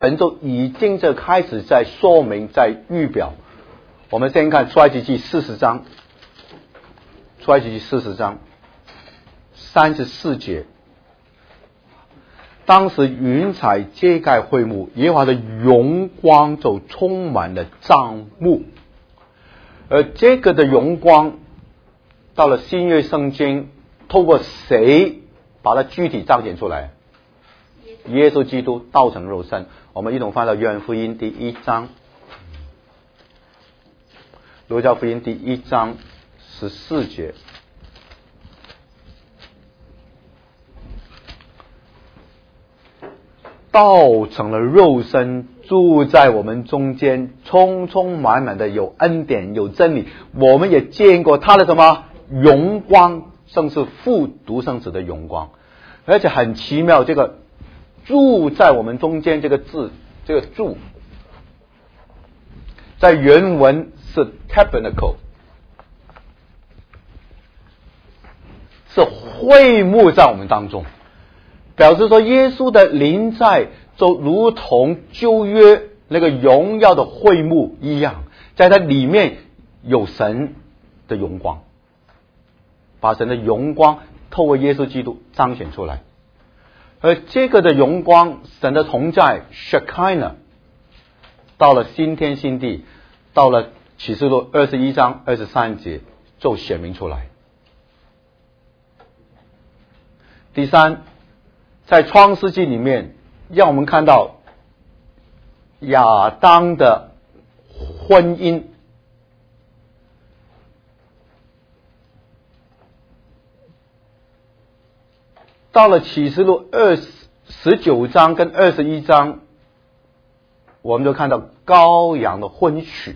神就已经就开始在说明，在预表。我们先看出埃及记40章，出埃及记40章34节。当时云彩遮盖会幕，耶和华的荣光就充满了帐幕。而这个的荣光到了新约圣经，透过谁把它具体彰显出来？耶稣基督道成肉身。我们一同翻到约翰福音第1章，路加福音第1章14节。道成了肉身，住在我们中间，充充满满的有恩典有真理。我们也见过他的什么荣光，正是父独生子的荣光。而且很奇妙，这个住在我们中间这个字，这个住在原文是 tabernacle， 是会幕在我们当中，表示说耶稣的临在就如同旧约那个荣耀的会幕一样，在它里面有神的荣光，把神的荣光透过耶稣基督彰显出来。而这个的荣光，神的同在 Shekinah， 到了新天新地，到了启示录21章23节就显明出来。第三，在创世纪里面，让我们看到亚当的婚姻。到了启示录19章跟21章，我们就看到羔羊的婚娶。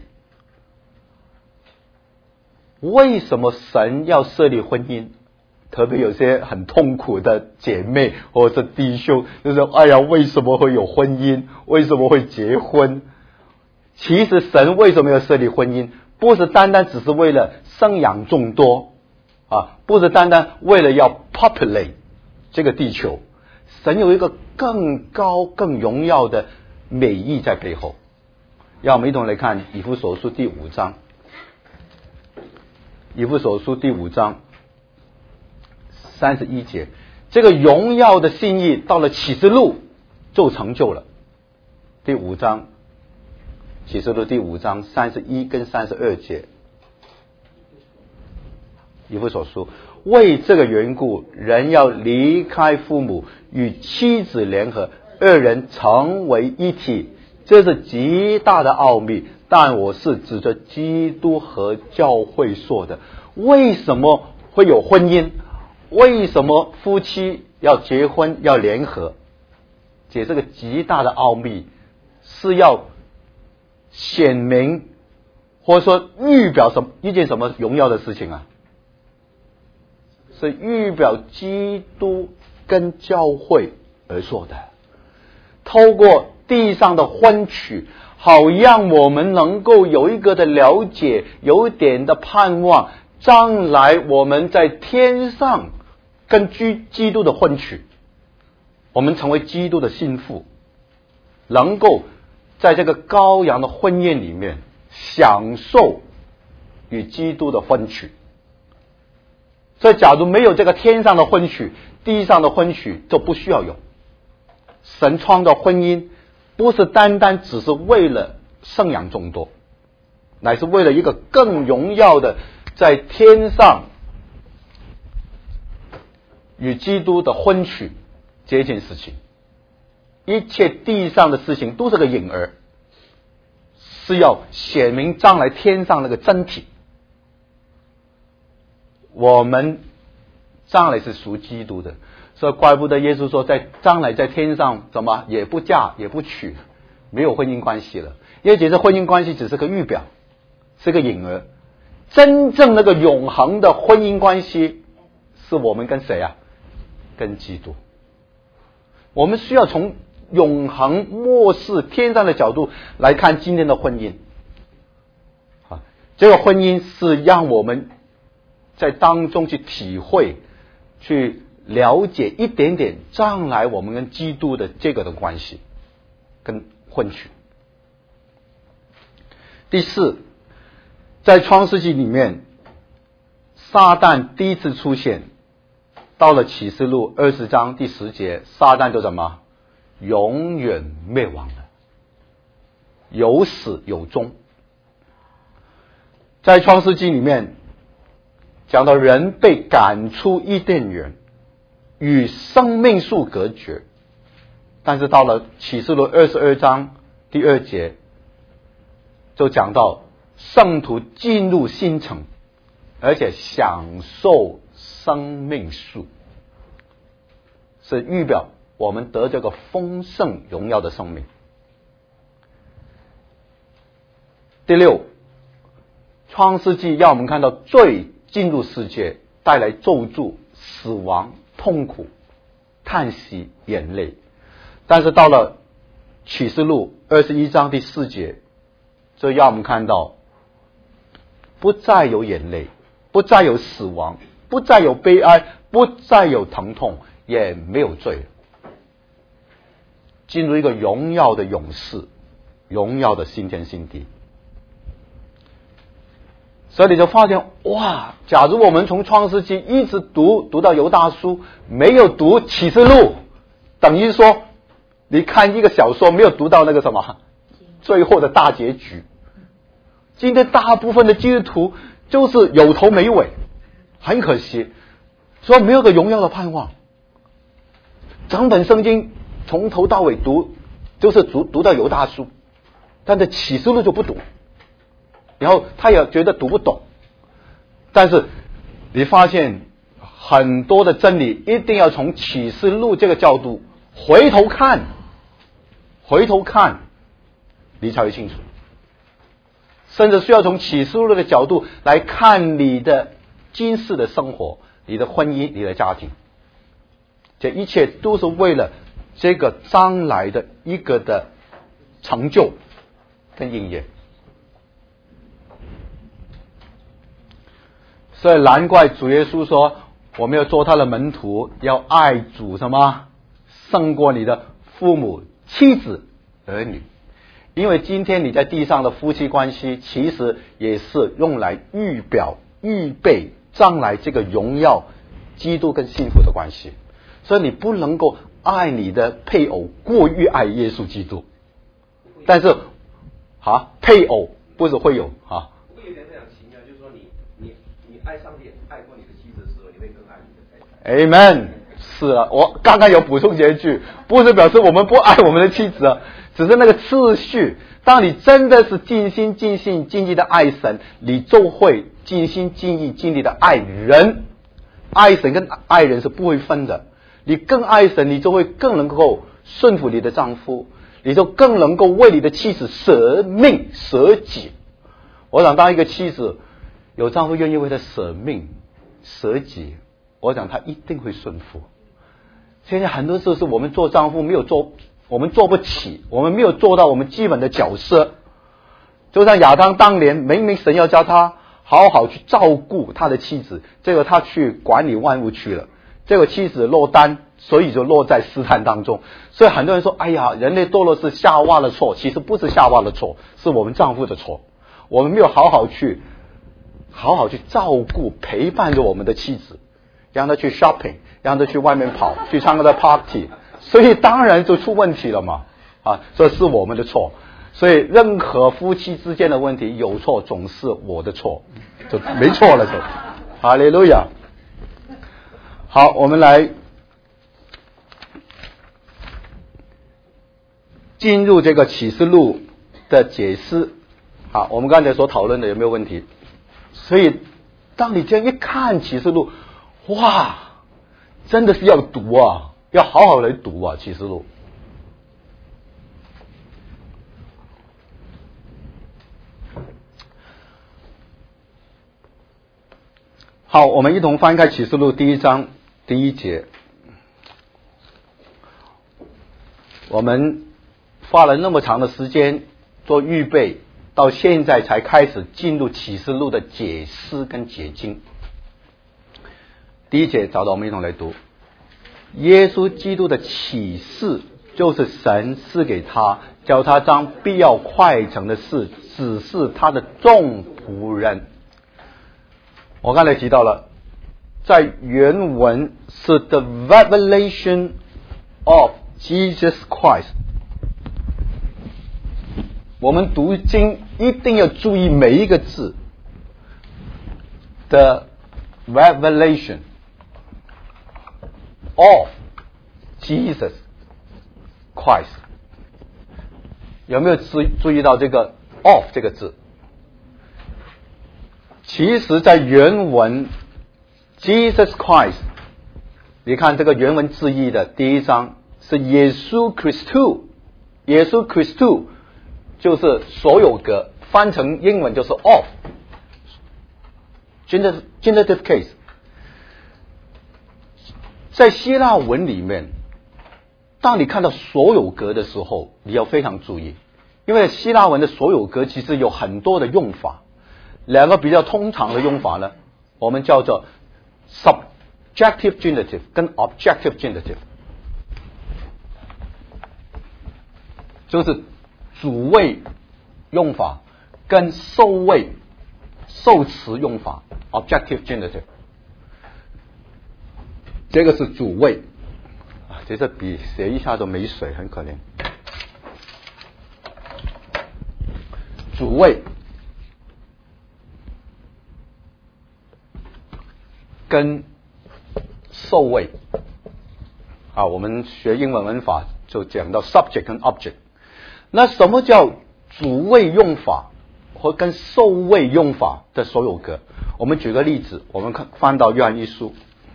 为什么神要设立婚姻？特别有些很痛苦的姐妹或者弟兄就说，哎呀，为什么会有婚姻？为什么会结婚？其实神为什么要设立婚姻？不是单单只是为了生养众多啊，不是单单为了要 populate 这个地球。神有一个更高更荣耀的美意在背后。让我们一同来看以弗所书第5章。以弗所书第5章31节，这个荣耀的心意到了启示录就成就了。第5章，启示录第5章31跟32节，以弗所书，为这个缘故，人要离开父母，与妻子联合，二人成为一体，这是极大的奥秘。但我是指着基督和教会说的。为什么会有婚姻？为什么夫妻要结婚要联合？解这个极大的奥秘，是要显明或者说预表一件什么荣耀的事情啊？是预表基督跟教会而说的。透过地上的婚娶，好让我们能够有一个的了解，有一点的盼望，将来我们在天上跟基督的婚娶，我们成为基督的心腹，能够在这个羔羊的婚宴里面享受与基督的婚娶。所以假如没有这个天上的婚娶，地上的婚娶就不需要有。神创造婚姻不是单单只是为了生养众多，乃是为了一个更荣耀的在天上与基督的婚娶这件事情。一切地上的事情都是个影儿，是要显明将来天上那个真体。我们将来是属基督的，所以怪不得耶稣说，在将来在天上怎么也不嫁也不娶，没有婚姻关系了。因为其实婚姻关系只是个预表，是个影儿。真正那个永恒的婚姻关系，是我们跟谁啊？跟基督。我们需要从永恒末世天上的角度来看今天的婚姻。这个婚姻是让我们在当中去体会，去了解一点点将来我们跟基督的这个的关系。 跟婚娶。第四，在创世纪里面，撒旦第一次出现，到了启示录20章第10节，撒旦就什么？永远灭亡了，有始有终。在创世纪里面讲到人被赶出伊甸园，与生命树隔绝，但是到了启示录22章第2节，就讲到圣徒进入新城，而且享受生命树，是预表我们得这个丰盛荣耀的生命。第六，创世纪让我们看到罪进入世界，带来咒诅、死亡、痛苦、叹息、眼泪。但是到了启示录21章第4节，这让我们看到不再有眼泪，不再有死亡，不再有悲哀，不再有疼痛，也没有罪，进入一个荣耀的永世，荣耀的新天新地。所以你就发现，哇，假如我们从创世纪一直读到犹大书，没有读启示录，等于说你看一个小说没有读到那个什么最后的大结局。今天大部分的基督徒就是有头没尾，很可惜，所以没有个荣耀的盼望。整本圣经从头到尾读，就是读到犹大书，但是启示录就不读，然后他也觉得读不懂。但是你发现很多的真理一定要从启示录这个角度回头看，你才会清楚。甚至需要从启示录的角度来看你的今世的生活，你的婚姻，你的家庭，这一切都是为了这个将来的一个的成就跟应验。所以难怪主耶稣说，我们要做他的门徒，要爱主什么胜过你的父母、妻子、儿女。因为今天你在地上的夫妻关系，其实也是用来预备将来这个荣耀基督跟幸福的关系。所以你不能够爱你的配偶过于爱耶稣基督。但是配偶不是会有会有点这样奇妙，就是说你爱上帝爱过你的妻子的时候，你会更爱你的太太。 Amen。 是啊，我刚刚有补充这一句，不是表示我们不爱我们的妻子，只是那个次序。当你真的是尽心尽性尽力的爱神，你就会尽心尽意尽力的爱人。爱神跟爱人是不会分的。你更爱神，你就会更能够顺服你的丈夫，你就更能够为你的妻子舍命舍己。我想当一个妻子有丈夫愿意为她舍命舍己，我想她一定会顺服。现在很多时候是我们做丈夫没有做，我们做不起，我们没有做到我们基本的角色。就像亚当当年明明神要叫他好好去照顾他的妻子，结果他去管理万物去了，这个妻子落单，所以就落在试探当中。所以很多人说，哎呀，人类堕落是夏娃的错，其实不是夏娃的错，是我们丈夫的错。我们没有好好去照顾陪伴着我们的妻子，让他去 shopping， 让他去外面跑，去参加的 party， 所以当然就出问题了嘛。这是我们的错。所以任何夫妻之间的问题有错总是我的错，就没错了就。哈利路亚。好，我们来进入这个启示录的解释。好，我们刚才所讨论的有没有问题？所以当你这样一看启示录，哇，真的是要读啊，要好好来读啊，启示录。好，我们一同翻开启示录第1章第1节。我们花了那么长的时间做预备，到现在才开始进入启示录的解释跟解经。第1节找到，我们一同来读。耶稣基督的启示就是神赐给他叫他将必要快成的事指示他的众仆人。我刚才提到了，在原文是 the revelation of Jesus Christ。我们读经一定要注意每一个字。The revelation of Jesus Christ。有没有注意到这个 of 这个字？其实在原文 Jesus Christ， 你看这个原文字义的第一章是耶稣 Christus， 耶稣 Christus 就是所有格，翻成英文就是 of genitive case。 在希腊文里面，当你看到所有格的时候，你要非常注意，因为希腊文的所有格其实有很多的用法。两个比较通常的用法呢，我们叫做 subjective genitive 跟 objective genitive， 就是主谓用法跟受谓受词用法 objective genitive。 这个是主谓啊，这个笔写一下都没水，很可怜。主谓跟受谓啊，我们学英文文法就讲到 subject 跟 object。 那什么叫主谓用法或跟受谓用法的所有格？我们举个例子，我们翻到约翰一书。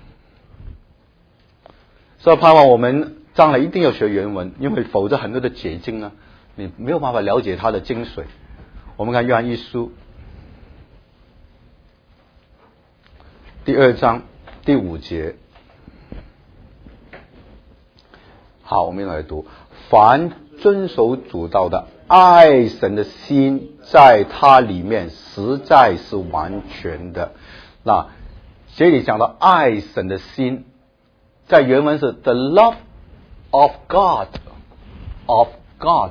所以盼望我们将来一定要学原文，因为否则很多的解经呢，你没有办法了解它的精髓。我们看约翰一书第2章第5节。好，我们来读：凡遵守主道的，爱神的心在他里面实在是完全的。那这里讲到爱神的心，在原文是 the love of God of God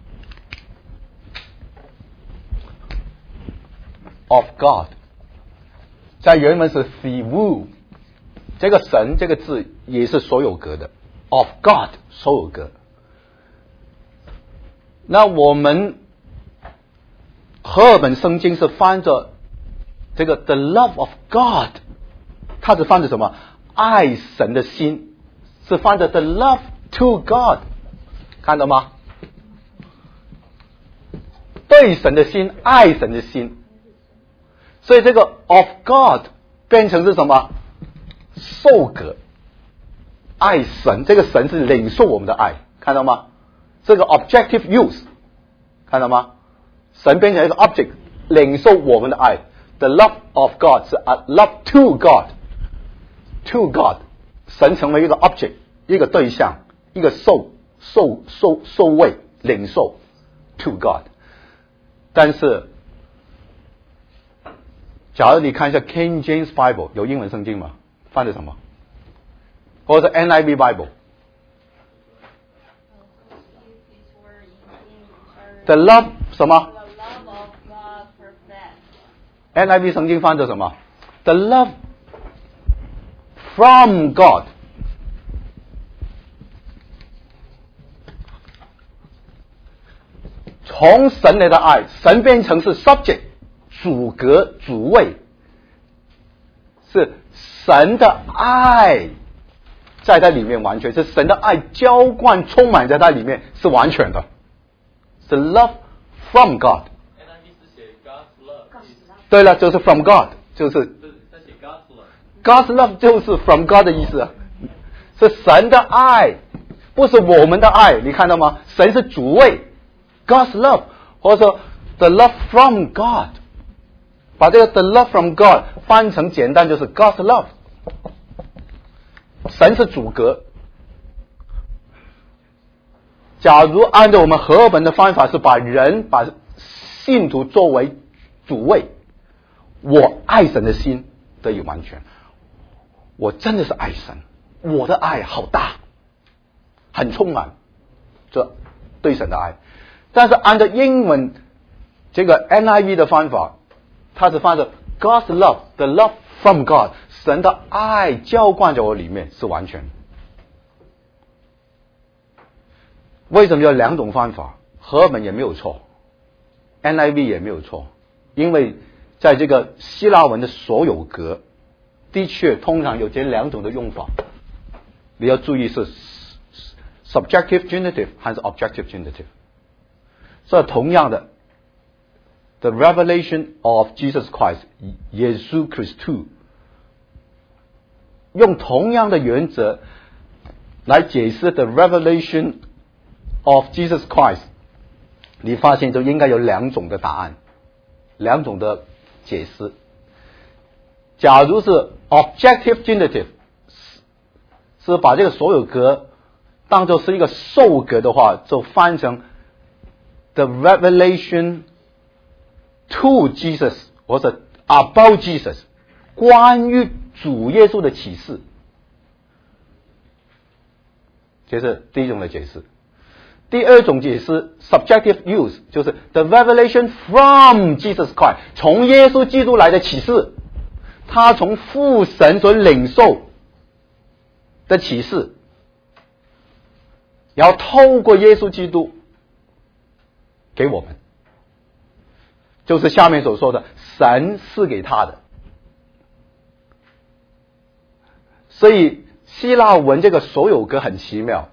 of God， 在原文是 Theou， 这个神这个字也是所有格的 of God 所有格。那我们和合本圣经是翻着这个 the love of God， 它是翻着什么？爱神的心，是翻着 the love to God， 看到吗？对神的心，爱神的心。所以这个 of God 变成是什么？受格，爱神，这个神是领受我们的爱，看到吗？这个 objective use， 看到吗？神变成一个 object， 领受我们的爱。The love of God 是 a love to God。To God， 神成为一个 object， 一个对象，一个受位领受 to God。 但是假如你看一下 King James Bible， 有英文圣经吗？翻的什么？或者 NIV Bible。The love 什么？ NIV 圣经翻的什么？ The love from God， 从神来的爱，神变成是 subject 主格主谓，是神的爱在它里面完全，是神的爱浇灌充满在它里面，是完全的，是 love from God。 对了，就是 from God， 就是God's love 就是 from God 的意思啊，是神的爱，不是我们的爱，你看到吗？神是主谓 God's love， 或者说 the love from God， 把这个 the love from God 翻成简单就是 God's love， 神是主格。假如按照我们和合本的方法，是把信徒作为主谓，我爱神的心得以完全。我真的是爱神，我的爱好大，很充满这对神的爱。 但是按照英文这个 NIV 的方法，它是翻着 God's love, the love from God， 神的爱浇灌在我里面是完全。为什么有两种方法？和合本也没有错， NIV 也没有错，因为在这个希腊文的所有格的确通常有这两种的用法，你要注意是 subjective genitive 还是 objective genitive。 所以同样的 The revelation of Jesus Christ 耶稣基督，用同样的原则来解释 The revelation of Jesus Christ， 你发现就应该有两种的答案，两种的解释。假如是 objective genitive， 是把这个所有格当作是一个受格的话，就翻成 The revelation to Jesus 或者 about Jesus， 关于主耶稣的启示，这是第一种的解释。第二种解释 subjective use 就是 the revelation from Jesus Christ， 从耶稣基督来的启示，他从父神所领受的启示，然后透过耶稣基督给我们，就是下面所说的神赐给他的。所以希腊文这个所有格很奇妙，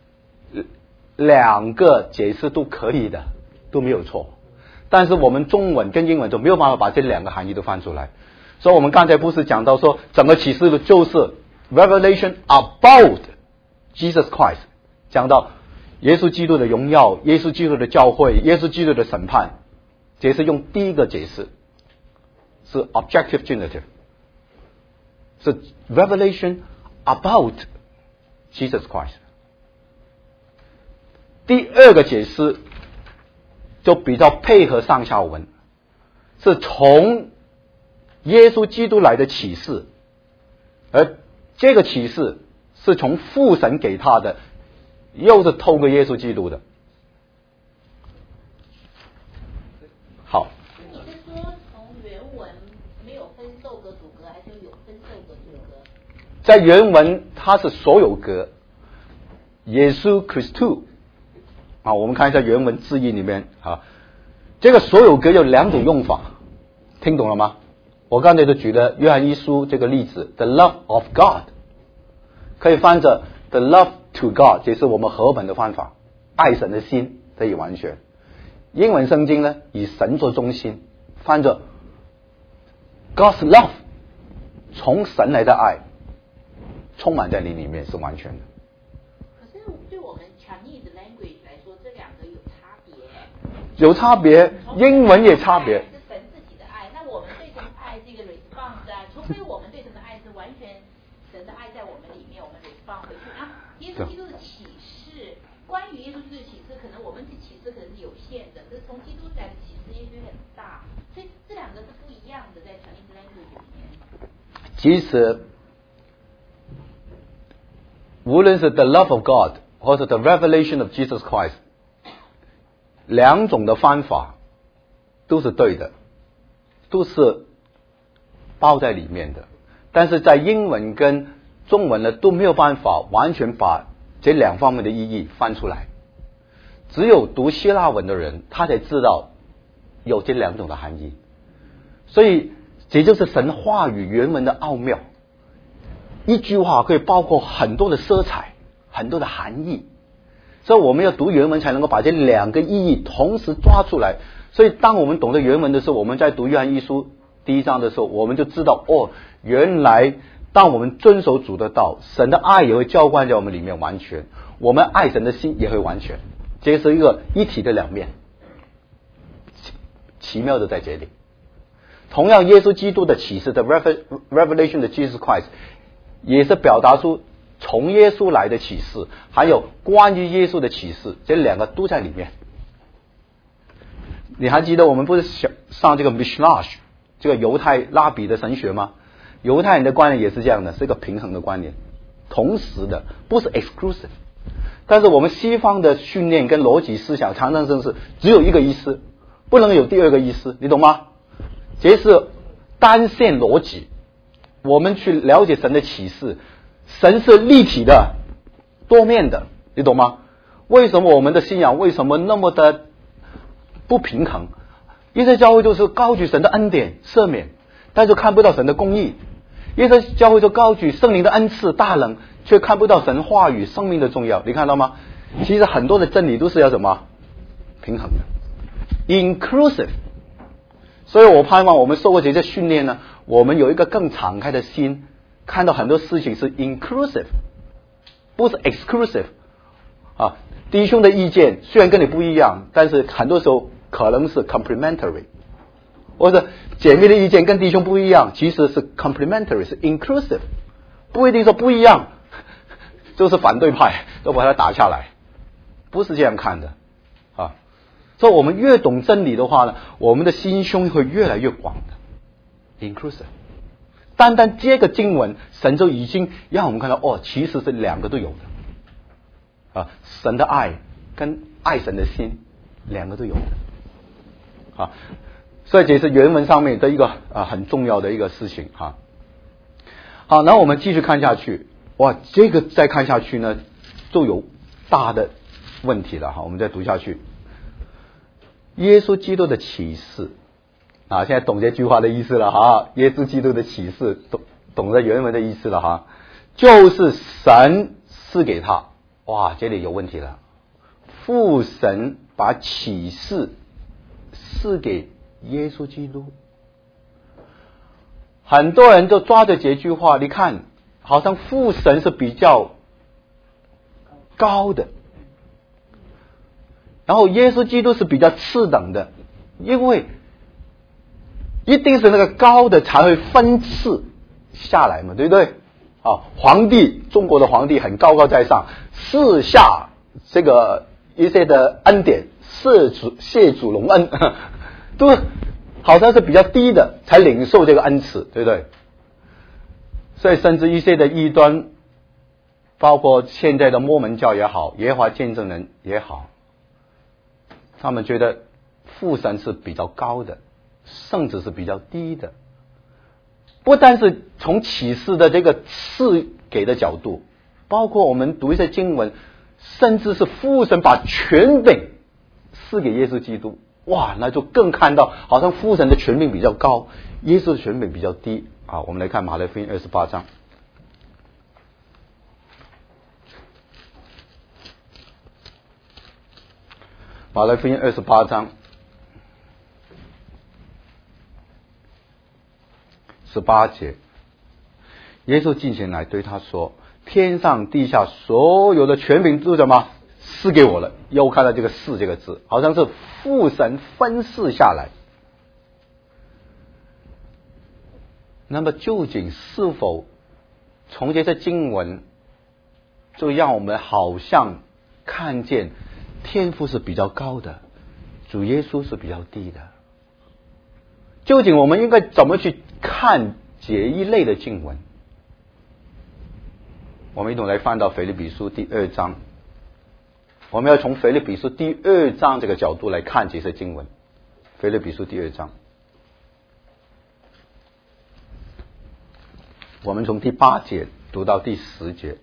两个解释都可以的，都没有错。但是我们中文跟英文就没有办法把这两个含义都翻出来。所以我们刚才不是讲到说整个启示的就是 revelation about Jesus Christ， 讲到耶稣基督的荣耀，耶稣基督的教会，耶稣基督的审判，这是用第一个解释，是 objective genitive， 是 revelation about Jesus Christ。第二个解释就比较配合上下文，是从耶稣基督来的启示，而这个启示是从父神给他的，又是透过耶稣基督的。好， 你是说从原文没有分受格主格，还是有分受格主格？ 在原文它是所有格，耶稣基督啊，我们看一下原文字义里面啊，这个所有格有两种用法，听懂了吗？我刚才就举了约翰一书这个例子 ，the love of God， 可以翻着 the love to God， 这是我们和本的方法，爱神的心可以完全。英文圣经呢，以神做中心，翻着 God's love， 从神来的爱，充满在你里面是完全的。 可是对我们 Chinese language 来说，这两个有差别。 有差别，英文也差别。 是神自己的爱，那我们对神的爱是一个 response 啊，除非我们对神的爱是完全神的爱在我们里面，我们 respond 回去啊。耶稣基督的启示，关于耶稣基督的启示，可能我们的启示可能是有限的，可是从基督来的启示也许很大，所以这两个是不一样的，在 Chinese language 里面。 其实无论是 the love of God 或者 the revelation of Jesus Christ， 两种的方法都是对的，都是包在里面的，但是在英文跟中文呢都没有办法完全把这两方面的意义翻出来，只有读希腊文的人他才知道有这两种的含义。所以这就是神话语原文的奥妙，一句话可以包括很多的色彩，很多的含义，所以我们要读原文才能够把这两个意义同时抓出来。所以当我们懂得原文的时候，我们在读约翰一书第一章的时候，我们就知道哦，原来当我们遵守主的道，神的爱也会浇灌在我们里面完全，我们爱神的心也会完全，这是一个一体的两面，奇妙的在这里。同样耶稣基督的启示的 revelation 的 Jesus Christ 也是表达出从耶稣来的启示，还有关于耶稣的启示，这两个都在里面。你还记得我们不是上这个 Mishlash 这个犹太拉比的神学吗？犹太人的观念也是这样的，是一个平衡的观念，同时的，不是 exclusive。 但是我们西方的训练跟逻辑思想常常是只有一个意思，不能有第二个意思，你懂吗？这是单线逻辑。我们去了解神的启示，神是立体的、多面的，你懂吗？为什么我们的信仰为什么那么的不平衡？一些教会就是高举神的恩典赦免，但是看不到神的公义；一些教会就高举圣灵的恩赐大能，却看不到神话语生命的重要。你看到吗？其实很多的真理都是要什么平衡的 ，inclusive。所以我盼望我们受过这些训练呢，我们有一个更敞开的心，看到很多事情是 inclusive， 不是 exclusive。啊，弟兄的意见虽然跟你不一样，但是很多时候可能是 complementary， 或者姐妹的意见跟弟兄不一样，其实是 complementary， 是 inclusive， 不一定说不一样就是反对派都把它打下来，不是这样看的啊。所以我们越懂真理的话呢，我们的心胸会越来越广的 inclusive。单单这个经文，神就已经让我们看到哦，其实是两个都有的啊，神的爱跟爱神的心两个都有的啊。所以这是原文上面的一个很重要的一个事情哈。好，那我们继续看下去。哇，这个再看下去呢，就有大的问题了哈。我们再读下去。耶稣基督的启示啊，现在懂这句话的意思了哈。耶稣基督的启示，懂得原文的意思了哈，就是神赐给他。哇，这里有问题了。父神把启示赐给耶稣基督，很多人就抓着这句话，你看，好像父神是比较高的，然后耶稣基督是比较次等的，因为一定是那个高的才会分次下来嘛，对不对？啊，皇帝，中国的皇帝很高高在上，赐下这个一些的恩典，谢主隆恩，都好像是比较低的才领受这个恩赐，对不对？所以甚至一些的异端，包括现在的摩门教也好，耶和华见证人也好，他们觉得父神是比较高的，圣子是比较低的。不单是从启示的这个赐给的角度，包括我们读一些经文，甚至是父神把权柄赐给耶稣基督，哇，那就更看到好像父神的权柄比较高，耶稣的权柄比较低啊。我们来看马太福音28章。马太福音28章18节，耶稣近前来对他说：天上地下所有的权柄都什么赐给我了。又看到这个赐这个字，好像是父神分赐下来。那么究竟是否从这些经文就让我们好像看见天父是比较高的，主耶稣是比较低的？究竟我们应该怎么去看这一类的经文？我们一同来翻到腓立比书第2章，我们要从腓立比书第2章这个角度来看这些经文。腓立比书第2章，我们从第8节读到第10节。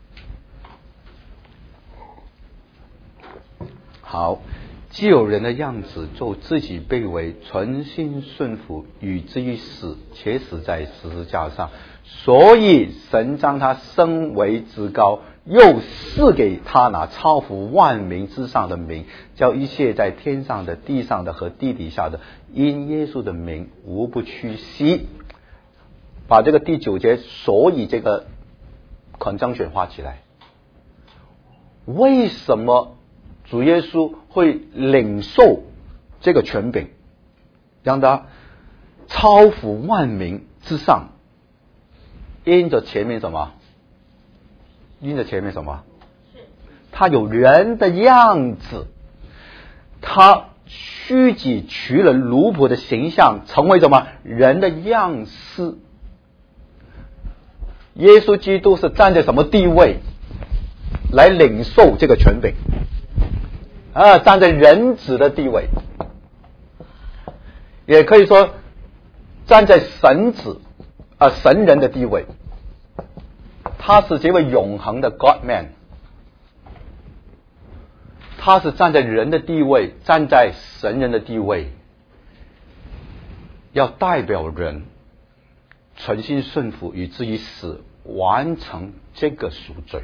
好，既有人的样子，就自己卑微，存心顺服，以至于死，且死在十字架上。所以神将他升为至高，又赐给他那超乎万名之上的名，叫一切在天上的、地上的和地底下的，因耶稣的名无不屈膝。把这个第9节，所以这个conjunction画起来。为什么主耶稣会领受这个权柄，让他超乎万民之上？因着前面什么？因着前面什么？他有人的样子，他虚己取了奴仆的形象，成为什么？人的样式。耶稣基督是站在什么地位？ 来领受这个权柄，站在人子的地位，也可以说站在神人的地位。他是这位永恒的 God Man， 他是站在人的地位，站在神人的地位，要代表人存心顺服以至于死，完成这个赎罪。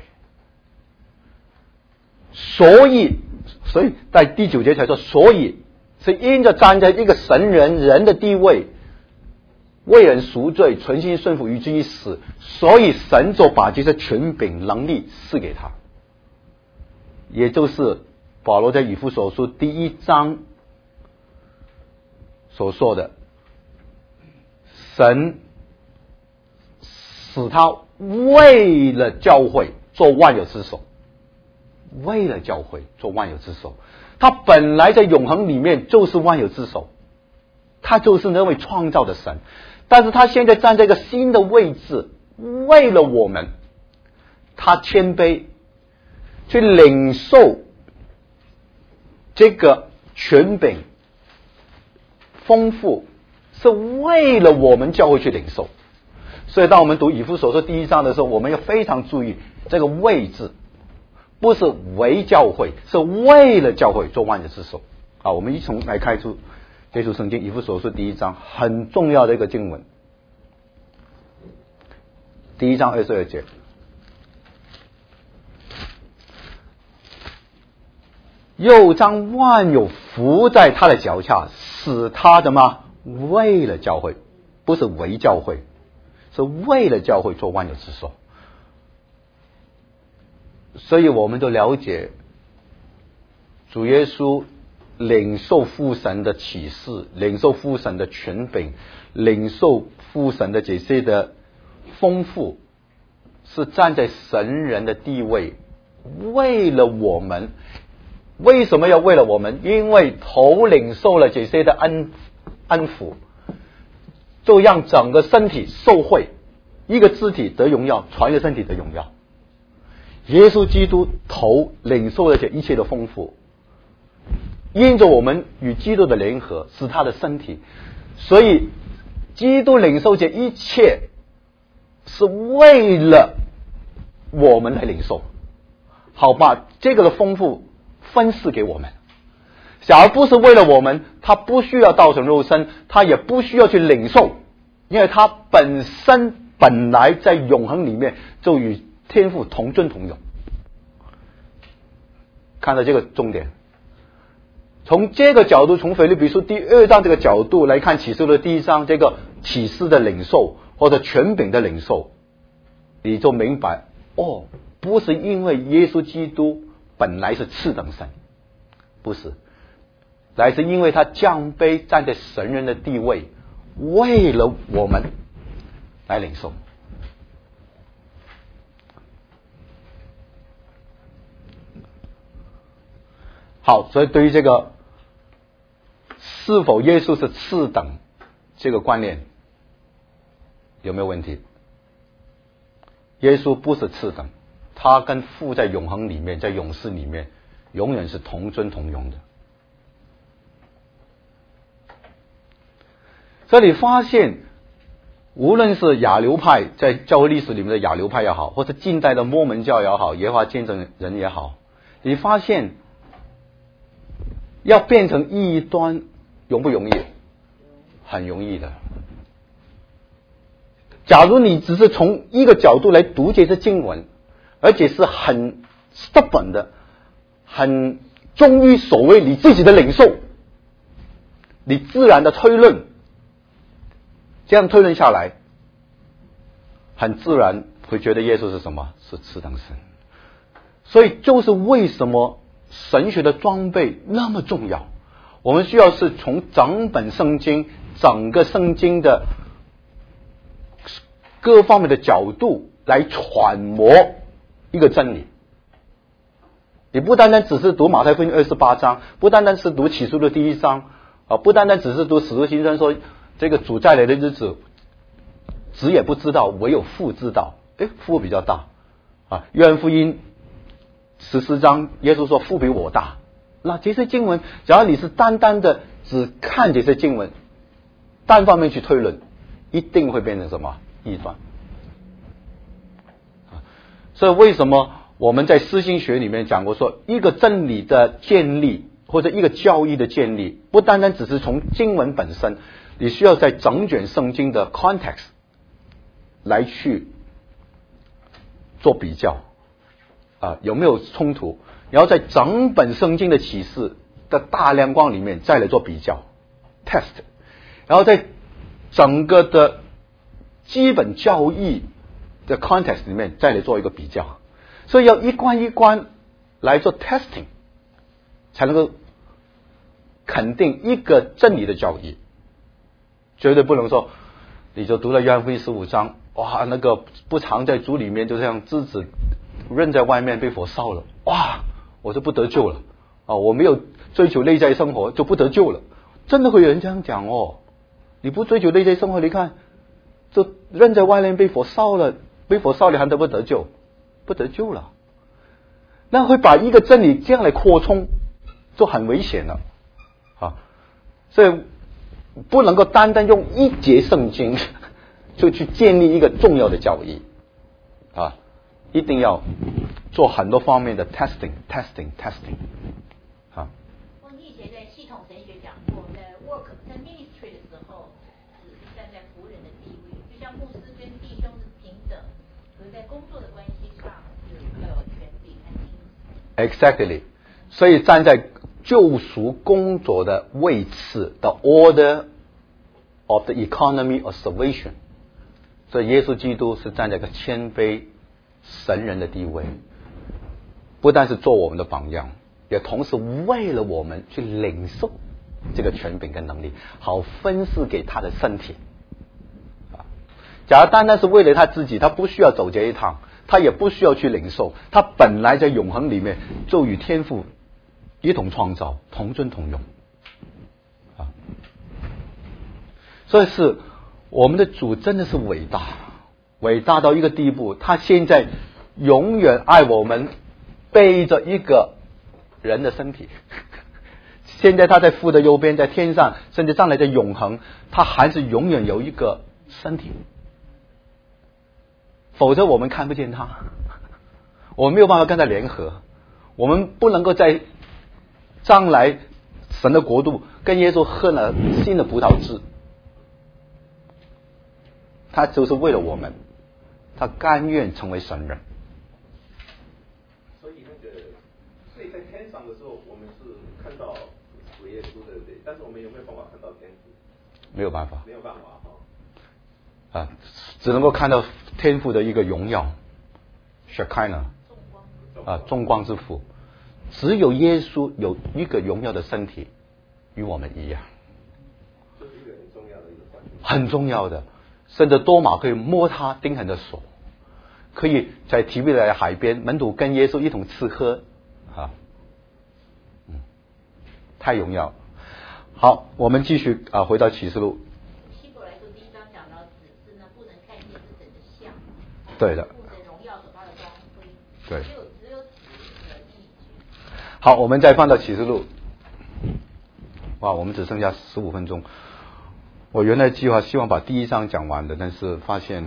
所以在第9节才说，所以是因着站在一个神人的地位，为人赎罪，存心顺服以至于死，所以神就把这些权柄能力赐给他，也就是保罗在以弗所书第1章所说的，神使他为了教会做万有之首，为了教会做万有之首。他本来在永恒里面就是万有之首，他就是那位创造的神，但是他现在站在一个新的位置，为了我们，他谦卑去领受这个权柄丰富，是为了我们教会去领受。所以当我们读以弗所书第1章的时候，我们要非常注意这个位置，不是为教会，是为了教会做万有之首。好，我们一同来开出这处圣经以弗所书第1章很重要的一个经文，第1章22节。又将万有伏在他的脚下，使他的为了教会，不是为教会，是为了教会做万有之首。所以我们都了解主耶稣领受父神的启示，领受父神的权柄，领受父神的这些的丰富，是站在神人的地位，为了我们。为什么要为了我们？因为头领受了这些的安抚，就让整个身体受惠，一个肢体得荣耀，传一个身体得荣耀。耶稣基督头领受了这一切的丰富，因着我们与基督的联合，是他的身体，所以基督领受这一切是为了我们来领受，好吧？这个的丰富分赐给我们，假如不是为了我们，他不需要道成肉身，他也不需要去领受，因为他本来在永恒里面就与天父同尊同荣。看到这个重点，从这个角度，从腓立比书第2章这个角度来看启示录的第1章，这个启示的领受或者权柄的领受，你就明白不是因为耶稣基督本来是次等神，不是，乃是因为他降卑站在神人的地位，为了我们来领受。好，所以对于这个是否耶稣是次等这个观念有没有问题？耶稣不是次等，他跟父在永恒里面，在永世里面永远是同尊同荣的。所以你发现无论是亚流派，在教会历史里面的亚流派也好，或者近代的摩门教也好，耶和华见证人也好，你发现要变成异端容不容易？很容易的。假如你只是从一个角度来读这些经文，而且是很 stubborn 的，很忠于所谓你自己的领受，你自然的推论，这样推论下来，很自然会觉得耶稣是什么？是次等神。所以就是为什么神学的装备那么重要，我们需要是从整本圣经，整个圣经的各方面的角度来揣摩一个真理。你不单单只是读马太福音28章，不单单是读启示录第1章，不单单只是读使徒行传说这个主再来的日子，子也不知道，唯有父知道。父比较大约翰福音 14章，耶稣说父比我大。那这些经文，只要你是单单的只看这些经文，单方面去推论，一定会变成什么异端。所以为什么我们在思想学里面讲过说，一个真理的建立或者一个教义的建立，不单单只是从经文本身，你需要在整卷圣经的 context 来去做比较有没有冲突，然后在整本圣经的启示的大亮光里面再来做比较 test， 然后在整个的基本教义的 context 里面再来做一个比较，所以要一关一关来做 testing， 才能够肯定一个真理的教义。绝对不能说你就读了约翰福音15章，哇，那个不藏在主里面就像枝子扔在外面被火烧了，哇，我就不得救了我没有追求内在生活就不得救了。真的会有人这样讲你不追求内在生活，你看就扔在外面被火烧了，被火烧了还得不得救？不得救了。那会把一个真理这样来扩充，就很危险了所以不能够单单用一节圣经就去建立一个重要的教义一定要做很多方面的 testing。 你以前在系统神学讲过，在 work 在 ministry 的时候，只是站在仆人的地位，就像牧师跟弟兄是平等，可是在工作的关系上是要有权柄和精神。 Exactly， 所以站在救赎工作的位次的 order of the economy of salvation， 所以耶稣基督是站在一个谦卑神人的地位，不但是做我们的榜样，也同时为了我们去领受这个权柄跟能力，好分赐给他的身体假如单单是为了他自己，他不需要走这一趟，他也不需要去领受，他本来在永恒里面就与天父一同创造，同尊同荣所以是我们的主真的是伟大，伟大到一个地步，他现在永远爱我们，背着一个人的身体现在他在父的右边，在天上，甚至将来在永恒，他还是永远有一个身体，否则我们看不见他，我们没有办法跟他联合，我们不能够在将来神的国度跟耶稣喝了新的葡萄汁，他就是为了我们，他甘愿成为神人。 所以在天上的时候，我们是看到主耶稣，对不对？但是我们有没有办法看到天父？ 没有办法， 没有办法只能够看到天父的一个荣耀 Shekinah 众光之父。只有耶稣有一个荣耀的身体，与我们一样， 这是一个很重要的一个环节， 很重要的。甚至多马可以摸他钉痕的手，可以在提比莱海边，门徒跟耶稣一同吃喝太荣耀。好，我们继续回到启示录。 希伯来书第1章讲到子嗣呢，不能看见是神的像， 对的， 父神荣耀所发的光辉， 对， 只有子的意志。 好，我们再放到启示录。哇，我们只剩下15分钟。我原来计划希望把第1章讲完的，但是发现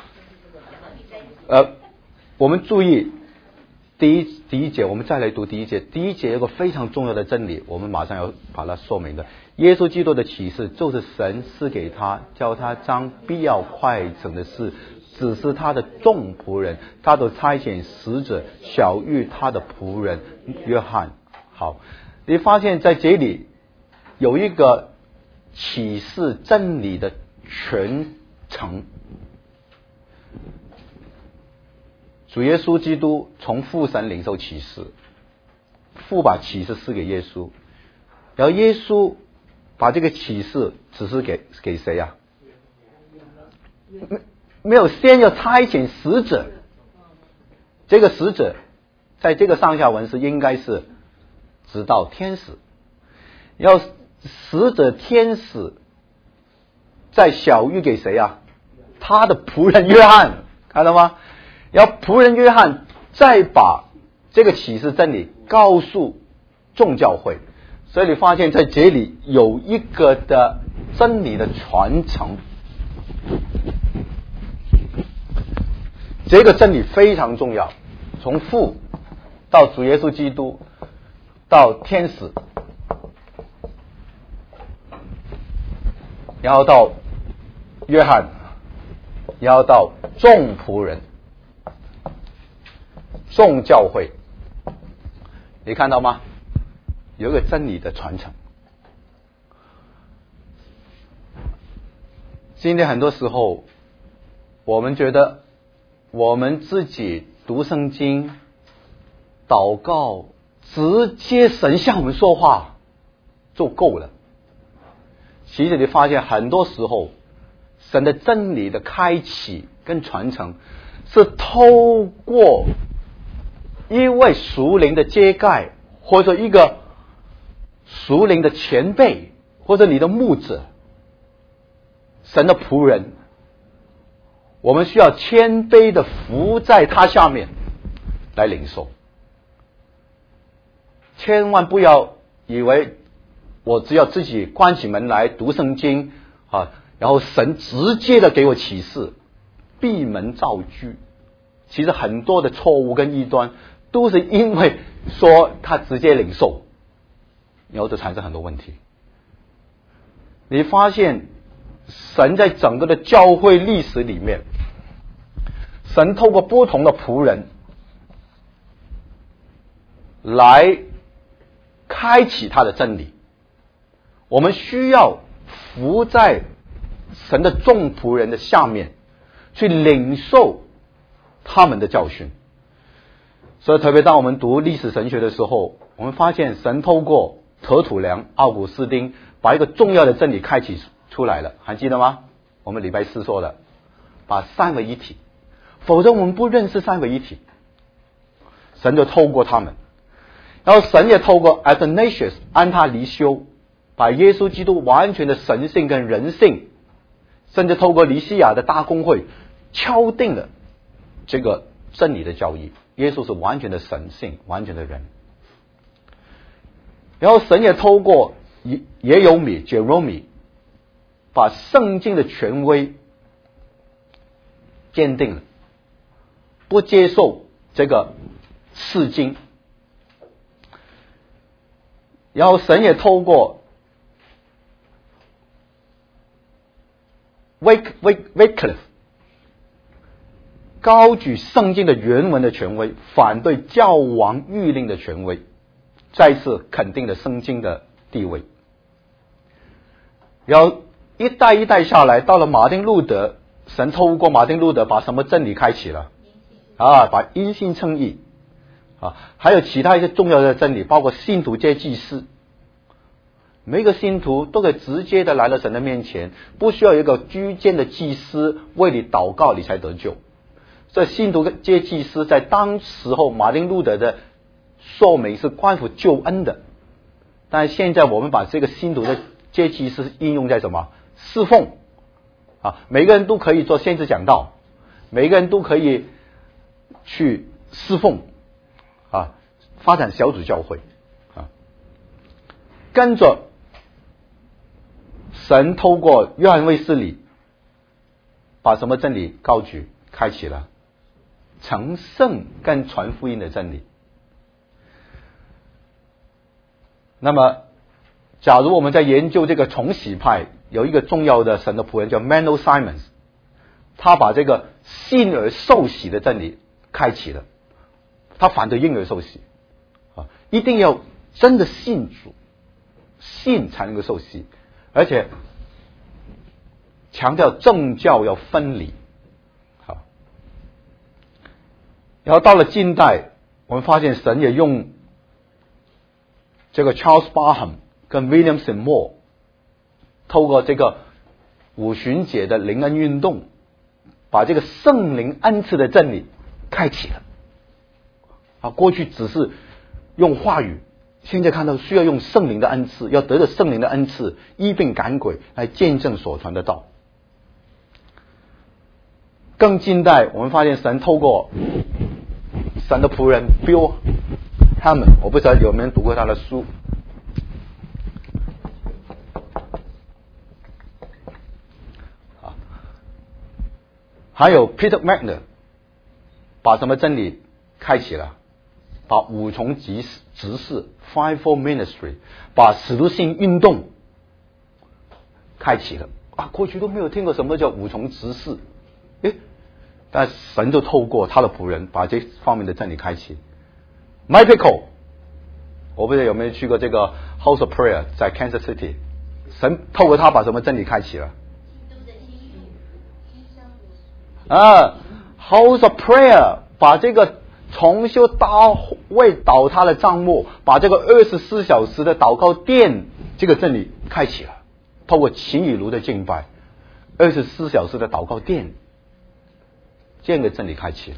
我们注意第一节，我们再来读第一节。第一节有个非常重要的真理，我们马上要把它说明的。耶稣基督的启示就是神赐给他，叫他将必要快成的事指示他的众仆人，他都差遣使者晓谕他的仆人约翰。好，你发现在这里有一个启示真理的全程。主耶稣基督从父神领受启示，父把启示赐给耶稣，然后耶稣把这个启示指示给谁啊？没有，先要差遣使者，这个使者在这个上下文是应该是指导天使，要使者天使再晓谕给谁啊？他的仆人约翰，看到吗？要仆人约翰再把这个启示真理告诉众教会，所以你发现在这里有一个的真理的传承。这个真理非常重要，从父到主耶稣基督，到天使，然后到约翰，然后到众仆人、众教会，你看到吗？有一个真理的传承。今天很多时候，我们觉得我们自己读圣经、祷告，直接神向我们说话就够了。其实你发现很多时候，神的真理的开启跟传承，是透过一位属灵的揭盖，或者一个属灵的前辈，或者你的牧者，神的仆人，我们需要谦卑的服在他下面来领受。千万不要以为我只要自己关起门来读圣经啊，然后神直接的给我启示，闭门造车。其实很多的错误跟异端都是因为说他直接领受，然后就产生很多问题。你发现神在整个的教会历史里面，神透过不同的仆人来开启他的真理。我们需要服在神的众仆人的下面，去领受他们的教训。所以特别当我们读历史神学的时候，我们发现神透过特土良、奥古斯丁把一个重要的真理开启出来了，还记得吗？我们礼拜四说的，把三位一体，否则我们不认识三位一体。神就透过他们，然后神也透过 Athanasius 安他离修，把耶稣基督完全的神性跟人性，甚至透过尼西亚的大公会敲定了这个真理的教义，耶稣是完全的神性，完全的人。然后神也透过也有米 Jerome 把圣经的权威坚定了，不接受这个释经。然后神也透过Wycliffe 高举圣经的原文的权威，反对教王谕令的权威，再次肯定了圣经的地位。然后一代一代下来，到了马丁路德，神透过马丁路德把什么真理开启了？把因信称义还有其他一些重要的真理，包括信徒皆祭司。每一个信徒都可以直接的来到神的面前，不需要有一个居间的祭司为你祷告你才得救。所以信徒皆祭司在当时候马丁路德的说明是关乎救恩的，但是现在我们把这个信徒的皆祭司应用在什么？侍奉每个人都可以做先知讲道，每个人都可以去侍奉发展小组教会跟着神透过约翰卫斯理把什么真理高举？开启了成圣跟传福音的真理。那么假如我们在研究这个重洗派，有一个重要的神的仆人叫 Menno Simons， 他把这个信而受洗的真理开启了。他反对婴儿受洗一定要真的信主，信才能够受洗，而且强调政教要分离。然后到了近代，我们发现神也用这个 Charles Barham 跟 William Seymour 透过这个五旬节的灵恩运动，把这个圣灵恩赐的真理开启了过去只是用话语，现在看到需要用圣灵的恩赐，要得着圣灵的恩赐，医病赶鬼来见证所传的道。更近代，我们发现神透过神的仆人 Bill Hammond， 我不知道有没有人读过他的书。还有 Peter Magner 把什么真理开启了？把五重执事 Fivefold Ministry， 把使徒性运动开启了啊！过去都没有听过什么叫五重执事，但神就透过他的仆人把这方面的真理开启。Mike Bickle， 我不知道有没有去过这个 House of Prayer， 在 Kansas City， 神透过他把什么真理开启了？House of Prayer 把这个重修大卫倒塌的帐幕，把这个24小时的祷告殿这个真理开启了，透过情与炉的敬拜，24小时的祷告殿这样的真理开启了。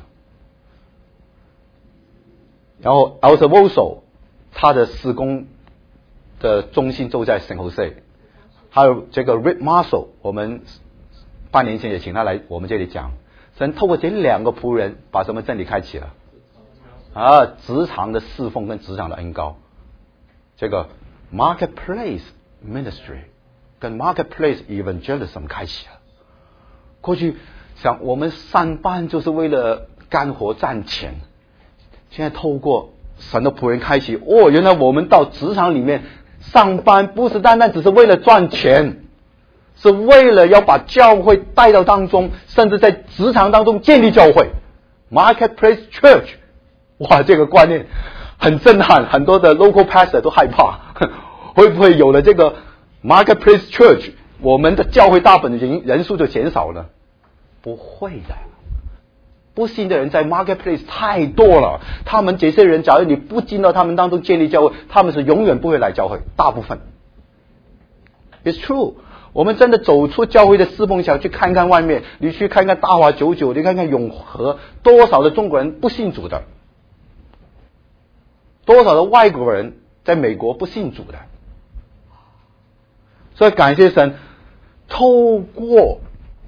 然后 Elder Voso 他的事工的中心就在 San Jose， 还有这个 Rick Marshall， 我们半年前也请他来我们这里讲，神透过这两个仆人把什么真理开启了？职场的侍奉跟职场的恩膏，这个 Marketplace Ministry 跟 Marketplace Evangelism 开启了。过去想我们上班就是为了干活赚钱，现在透过神的仆人开启，原来我们到职场里面上班不是单单只是为了赚钱，是为了要把教会带到当中，甚至在职场当中建立教会 Marketplace Church。 哇，这个观念很震撼，很多的 local pastor 都害怕，会不会有了这个 Marketplace Church， 我们的教会大本的人数就减少了？不会的，不信的人在 Marketplace 太多了，他们这些人假如你不进到他们当中建立教会，他们是永远不会来教会，大部分 It's true。 我们真的走出教会的四凤墙去看看外面，你去看看大华99，你看看永和，多少的中国人不信主的，多少的外国人在美国不信主的。所以感谢神，透过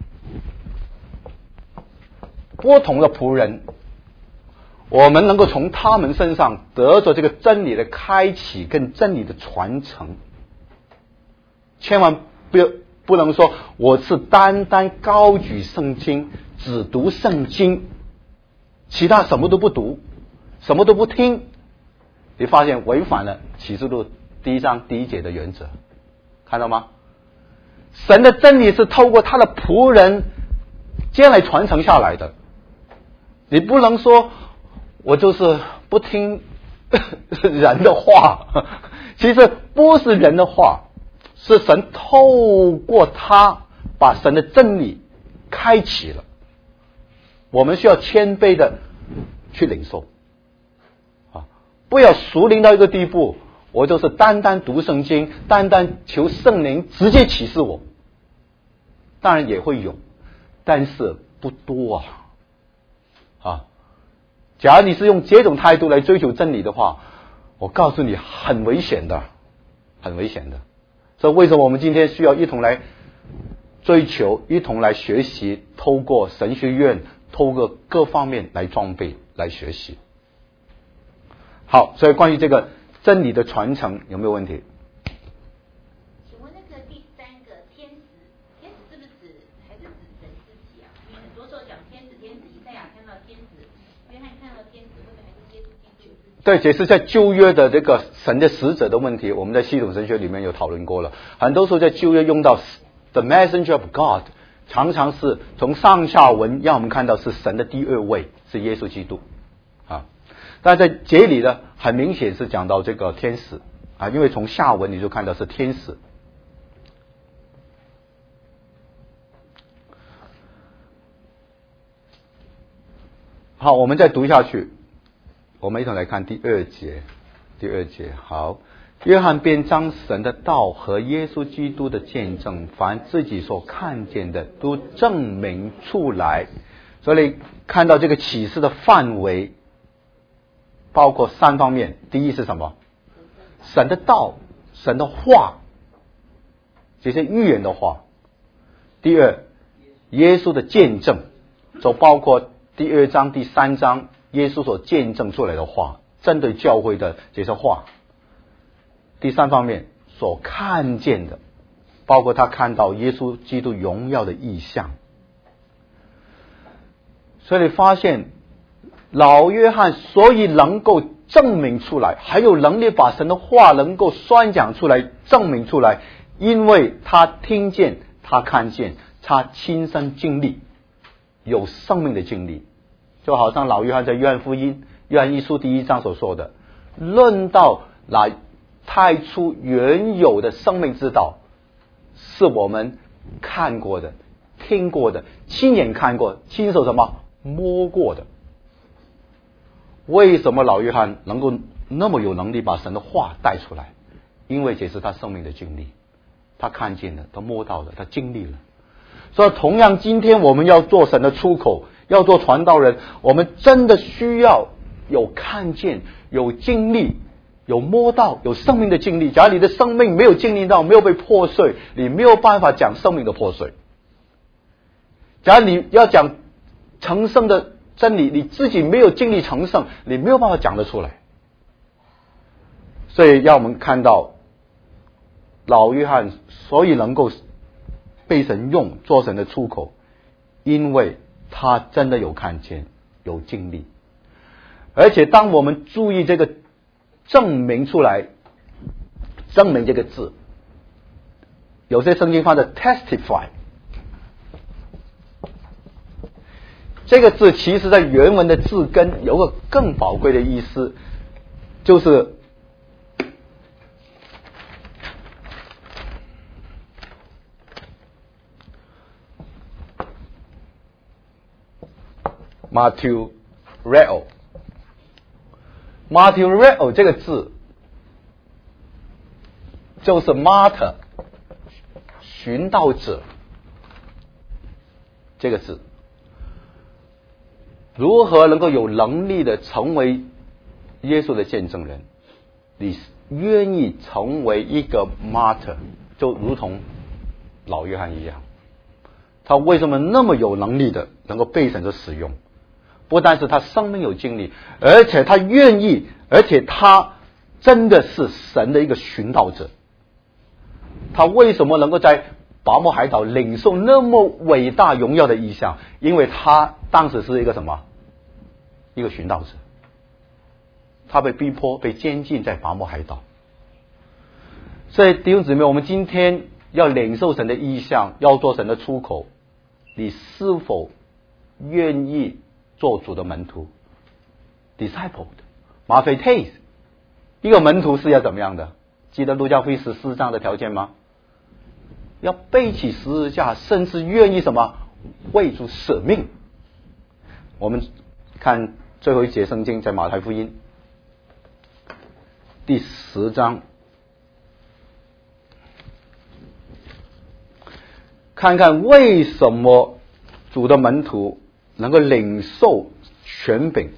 不同的仆人，我们能够从他们身上得着这个真理的开启跟真理的传承。千万不能说我是单单高举圣经，只读圣经，其他什么都不读，什么都不听，你发现违反了启示录1章1节的原则，看到吗？神的真理是透过他的仆人这样来传承下来的，你不能说我就是不听人的话，其实不是人的话，是神透过他把神的真理开启了，我们需要谦卑的去领受不要熟龄到一个地步，我就是单单读圣经，单单求圣灵直接启示我，当然也会有，但是不多假如你是用这种态度来追求真理的话，我告诉你很危险的，很危险的。所以为什么我们今天需要一同来追求，一同来学习，透过神学院，透过各方面来装备来学习。好，所以关于这个真理的传承有没有问题？ 请问那个第三个天使是不是指还是指神自己啊？因为很多时候讲天使，以赛亚看到天使，约翰看到天使，会不会还是耶稣基督？ 对，这是在旧约的这个神的使者的问题，我们在系统神学里面有讨论过了。很多时候在旧约用到 the messenger of God， 常是从上下文让我们看到是神的第二位，是耶稣基督但在这里呢，很明显是讲到这个天使因为从下文你就看到是天使。好，我们再读下去，我们一同来看第二节。好，约翰便将神的道和耶稣基督的见证，凡自己所看见的都证明出来。所以看到这个启示的范围包括3方面。第一是什么？神的道，神的话，这些预言的话。第二，耶稣的见证，就包括第2章第3章耶稣所见证出来的话， 针对教会的这些话。第三方面所看见的，包括他看到耶稣基督荣耀的异象。所以你发现老约翰所以能够证明出来，还有能力把神的话能够宣讲出来证明出来，因为他听见，他看见，他亲身经历，有生命的经历。就好像老约翰在约翰福音约翰一书第1章所说的，论到来太初原有的生命之道，是我们看过的，听过的，亲眼看过，亲手什么摸过的。为什么老约翰能够那么有能力把神的话带出来？因为这是他生命的经历，他看见了，他摸到了，他经历了。所以同样今天我们要做神的出口，要做传道人，我们真的需要有看见，有经历，有摸到，有生命的经历。假如你的生命没有经历到，没有被破碎，你没有办法讲生命的破碎。假如你要讲成圣的真理，你自己没有经历成圣，你没有办法讲得出来。所以让我们看到老约翰所以能够被神用做神的出口，因为他真的有看见，有经历。而且当我们注意这个证明出来，证明这个字，有些圣经翻的 testify， 这个字其实在原文的字根有个更宝贵的意思，就是Martyreo 这个字就是 martyr 寻道者这个字。如何能够有能力的成为耶稣的见证人？你愿意成为一个 martyr， 就如同老约翰一样。他为什么那么有能力的能够被神所使用？不但是他生命有经历，而且他愿意，而且他真的是神的一个寻道者。他为什么能够在拔摩海岛领受那么伟大荣耀的异象？因为他当时是一个什么？一个寻道者。他被逼迫，被监禁在拔摩海岛。所以弟兄姊妹，我们今天要领受神的异象，要做神的出口，你是否愿意做主的门徒 disciple 的 Mathetes？ 一个门徒是要怎么样的？记得路加福音14章的条件吗？要背起十字架，甚至愿意什么为主舍命。我们看最后一节圣经，在马太福音第10章，看看为什么主的门徒能够领受权柄。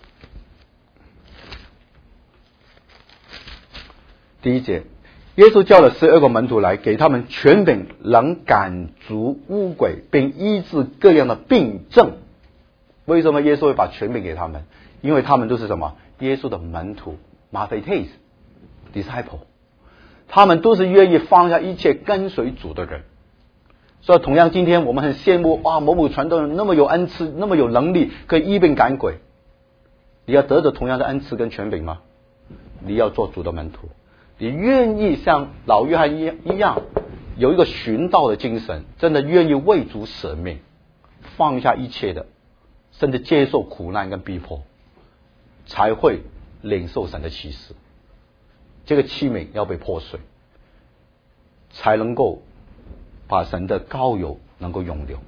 第1节，耶稣叫了12个门徒来，给他们权柄，能赶逐污鬼，并医治各样的病症。为什么耶稣会把权柄给他们？因为他们都是什么？耶稣的门徒 Mathetes disciple， 他们都是愿意放下一切跟随主的人。所以同样今天我们很羡慕，哇，某某传道人那么有恩赐，那么有能力，可以医病赶鬼。你要得着同样的恩赐跟权柄吗？你要做主的门徒，你愿意像老约翰一样有一个寻道的精神，真的愿意为主舍命，放下一切的，甚至接受苦难跟逼迫，才会领受神的启示。这个器皿要被破碎，才能够把神的膏油能够永留。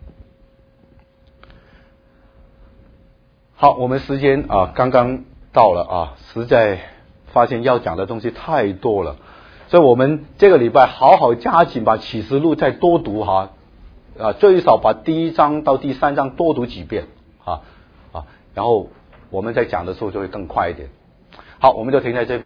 好，我们时间刚刚到了实在发现要讲的东西太多了，所以我们这个礼拜好好加紧把启示录再多读最少把第1章到第3章多读几遍然后我们在讲的时候就会更快一点。好，我们就停在这。